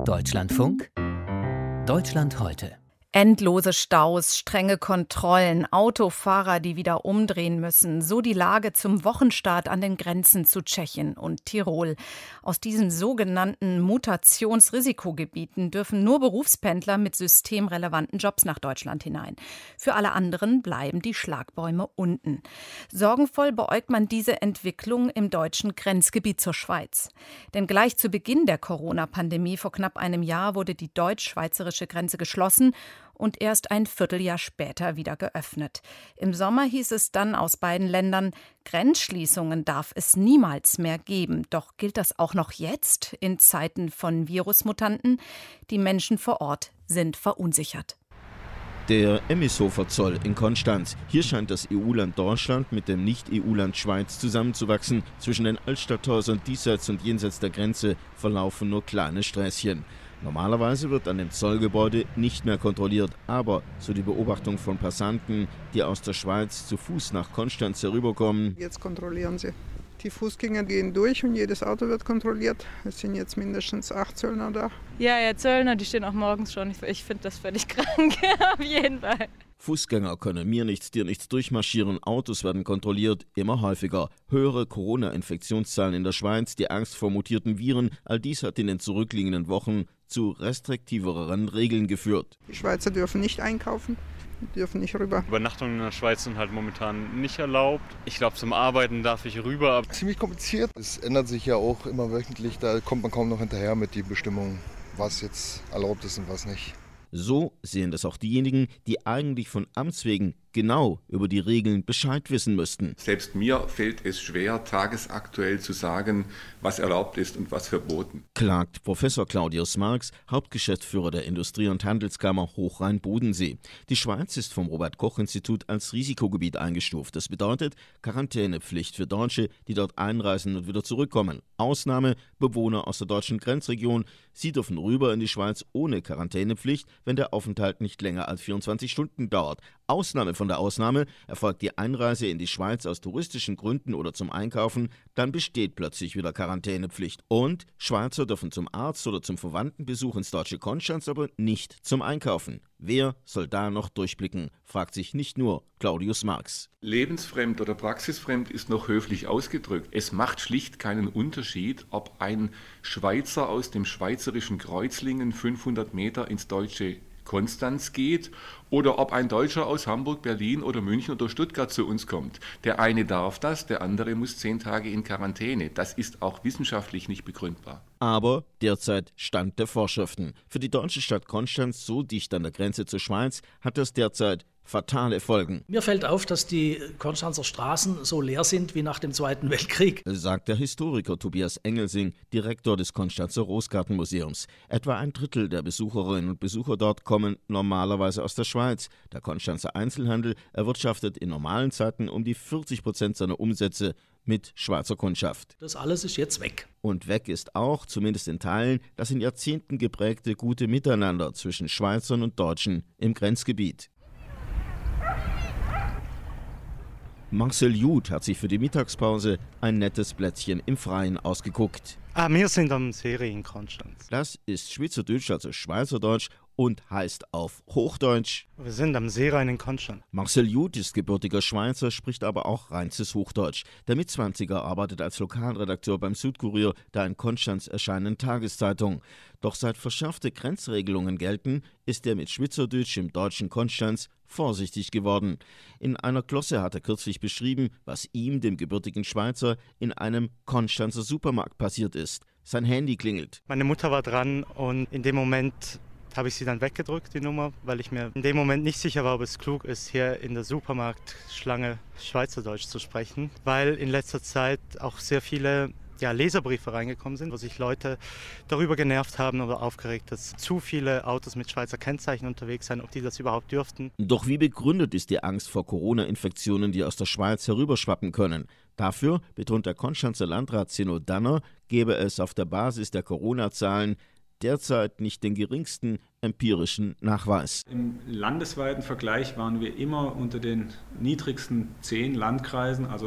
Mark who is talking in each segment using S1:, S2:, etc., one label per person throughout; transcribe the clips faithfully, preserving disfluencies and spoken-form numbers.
S1: Deutschlandfunk Deutschland heute.
S2: Endlose Staus, strenge Kontrollen, Autofahrer, die wieder umdrehen müssen. So die Lage zum Wochenstart an den Grenzen zu Tschechien und Tirol. Aus diesen sogenannten Mutationsrisikogebieten dürfen nur Berufspendler mit systemrelevanten Jobs nach Deutschland hinein. Für alle anderen bleiben die Schlagbäume unten. Sorgenvoll beäugt man diese Entwicklung im deutschen Grenzgebiet zur Schweiz. Denn gleich zu Beginn der Corona-Pandemie vor knapp einem Jahr wurde die deutsch-schweizerische Grenze geschlossen und erst ein Vierteljahr später wieder geöffnet. Im Sommer hieß es dann aus beiden Ländern, Grenzschließungen darf es niemals mehr geben. Doch gilt das auch noch jetzt in Zeiten von Virusmutanten? Die Menschen vor Ort sind verunsichert.
S3: Der Emmishofer-Zoll in Konstanz. Hier scheint das E U-Land Deutschland mit dem Nicht-E U-Land Schweiz zusammenzuwachsen. Zwischen den Altstadthäusern diesseits und jenseits der Grenze verlaufen nur kleine Sträßchen. Normalerweise wird an dem Zollgebäude nicht mehr kontrolliert, aber, so die Beobachtung von Passanten, die aus der Schweiz zu Fuß nach Konstanz herüberkommen.
S4: Jetzt kontrollieren sie. Die Fußgänger gehen durch und jedes Auto wird kontrolliert. Es sind jetzt mindestens acht Zöllner da.
S5: Ja, ja, Zöllner, die stehen auch morgens schon. Ich, ich finde das völlig krank, auf jeden Fall.
S3: Fußgänger können mir nichts, dir nichts durchmarschieren, Autos werden kontrolliert, immer häufiger. Höhere Corona-Infektionszahlen in der Schweiz, die Angst vor mutierten Viren, all dies hat in den zurückliegenden Wochen zu restriktiveren Regeln geführt.
S4: Die Schweizer dürfen nicht einkaufen, dürfen nicht rüber.
S6: Übernachtungen in der Schweiz sind halt momentan nicht erlaubt. Ich glaube, zum Arbeiten darf ich rüber.
S7: Ziemlich kompliziert. Es ändert sich ja auch immer wöchentlich, da kommt man kaum noch hinterher mit den Bestimmungen, was jetzt erlaubt ist und was nicht.
S3: So sehen das auch diejenigen, die eigentlich von Amts wegen genau über die Regeln Bescheid wissen müssten.
S8: Selbst mir fällt es schwer, tagesaktuell zu sagen, was erlaubt ist und was verboten.
S3: Klagt Professor Claudius Marx, Hauptgeschäftsführer der Industrie- und Handelskammer Hochrhein-Bodensee. Die Schweiz ist vom Robert-Koch-Institut als Risikogebiet eingestuft. Das bedeutet Quarantänepflicht für Deutsche, die dort einreisen und wieder zurückkommen. Ausnahme Bewohner aus der deutschen Grenzregion. Sie dürfen rüber in die Schweiz ohne Quarantänepflicht, wenn der Aufenthalt nicht länger als vierundzwanzig Stunden dauert. Ausnahme von der Ausnahme erfolgt die Einreise in die Schweiz aus touristischen Gründen oder zum Einkaufen, dann besteht plötzlich wieder Quarantänepflicht. Und Schweizer dürfen zum Arzt oder zum Verwandtenbesuch ins deutsche Konstanz, aber nicht zum Einkaufen. Wer soll da noch durchblicken, fragt sich nicht nur Claudius Marx.
S8: Lebensfremd oder praxisfremd ist noch höflich ausgedrückt. Es macht schlicht keinen Unterschied, ob ein Schweizer aus dem schweizerischen Kreuzlingen fünfhundert Meter ins deutsche Konstanz geht oder ob ein Deutscher aus Hamburg, Berlin oder München oder Stuttgart zu uns kommt. Der eine darf das, der andere muss zehn Tage in Quarantäne. Das ist auch wissenschaftlich nicht begründbar.
S3: Aber derzeit Stand der Vorschriften. Für die deutsche Stadt Konstanz, so dicht an der Grenze zur Schweiz, hat das derzeit fatale Folgen.
S9: Mir fällt auf, dass die Konstanzer Straßen so leer sind wie nach dem Zweiten Weltkrieg,
S3: sagt der Historiker Tobias Engelsing, Direktor des Konstanzer Rosgartenmuseums. Etwa ein Drittel der Besucherinnen und Besucher dort kommen normalerweise aus der Schweiz. Der Konstanzer Einzelhandel erwirtschaftet in normalen Zeiten um die vierzig Prozent seiner Umsätze mit Schweizer Kundschaft.
S9: Das alles ist jetzt weg.
S3: Und weg ist auch, zumindest in Teilen, das in Jahrzehnten geprägte gute Miteinander zwischen Schweizern und Deutschen im Grenzgebiet. Marcel Jud hat sich für die Mittagspause ein nettes Plätzchen im Freien ausgeguckt.
S10: Ah, wir sind am See in Konstanz.
S3: Das ist Schweizerdeutsch, also Schweizerdeutsch, und heißt auf Hochdeutsch:
S10: Wir sind am Seerhein in Konstanz.
S3: Marcel Jud ist gebürtiger Schweizer, spricht aber auch reinstes Hochdeutsch. Der Mitzwanziger arbeitet als Lokalredakteur beim Südkurier, der in Konstanz erscheinenden Tageszeitung. Doch seit verschärfte Grenzregelungen gelten, ist er mit Schweizerdeutsch im deutschen Konstanz vorsichtig geworden. In einer Glosse hat er kürzlich beschrieben, was ihm, dem gebürtigen Schweizer, in einem Konstanzer Supermarkt passiert ist. Sein Handy klingelt.
S10: Meine Mutter war dran und in dem Moment habe ich sie dann weggedrückt, die Nummer, weil ich mir in dem Moment nicht sicher war, ob es klug ist, hier in der Supermarktschlange Schweizerdeutsch zu sprechen, weil in letzter Zeit auch sehr viele ja, Leserbriefe reingekommen sind, wo sich Leute darüber genervt haben oder aufgeregt, dass zu viele Autos mit Schweizer Kennzeichen unterwegs sind, ob die das überhaupt dürften.
S3: Doch wie begründet ist die Angst vor Corona-Infektionen, die aus der Schweiz herüberschwappen können? Dafür, betont der Konstanzer Landrat Zeno Danner, gebe es auf der Basis der Corona-Zahlen derzeit nicht den geringsten empirischen Nachweis.
S11: Im landesweiten Vergleich waren wir immer unter den niedrigsten zehn Landkreisen, also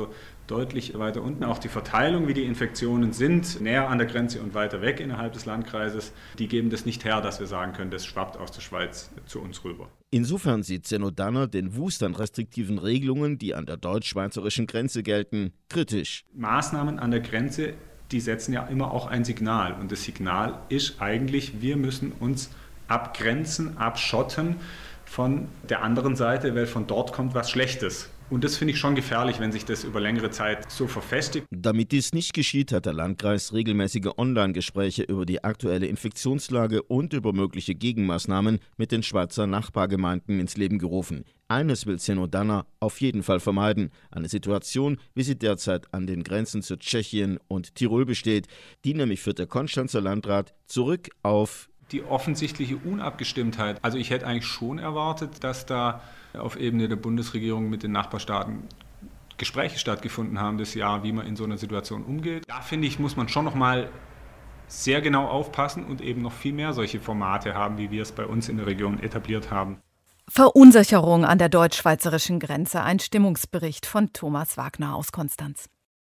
S11: deutlich weiter unten. Auch die Verteilung, wie die Infektionen sind, näher an der Grenze und weiter weg innerhalb des Landkreises, die geben das nicht her, dass wir sagen können, das schwappt aus der Schweiz zu uns rüber.
S3: Insofern sieht Zeno Danner den Wust an restriktiven Regelungen, die an der deutsch-schweizerischen Grenze gelten, kritisch.
S11: Maßnahmen an der Grenze, die setzen ja immer auch ein Signal. Und das Signal ist eigentlich, wir müssen uns abgrenzen, abschotten von der anderen Seite, weil von dort kommt was Schlechtes. Und das finde ich schon gefährlich, wenn sich das über längere Zeit so verfestigt.
S3: Damit dies nicht geschieht, hat der Landkreis regelmäßige Online-Gespräche über die aktuelle Infektionslage und über mögliche Gegenmaßnahmen mit den Schweizer Nachbargemeinden ins Leben gerufen. Eines will Zeno Danner auf jeden Fall vermeiden: eine Situation, wie sie derzeit an den Grenzen zu Tschechien und Tirol besteht. Die nämlich führt der Konstanzer Landrat zurück auf
S11: die offensichtliche Unabgestimmtheit. Also ich hätte eigentlich schon erwartet, dass da auf Ebene der Bundesregierung mit den Nachbarstaaten Gespräche stattgefunden haben das Jahr, wie man in so einer Situation umgeht. Da finde ich, muss man schon noch mal sehr genau aufpassen und eben noch viel mehr solche Formate haben, wie wir es bei uns in der Region etabliert haben.
S2: Verunsicherung an der deutsch-schweizerischen Grenze. Ein Stimmungsbericht von Thomas Wagner aus Konstanz.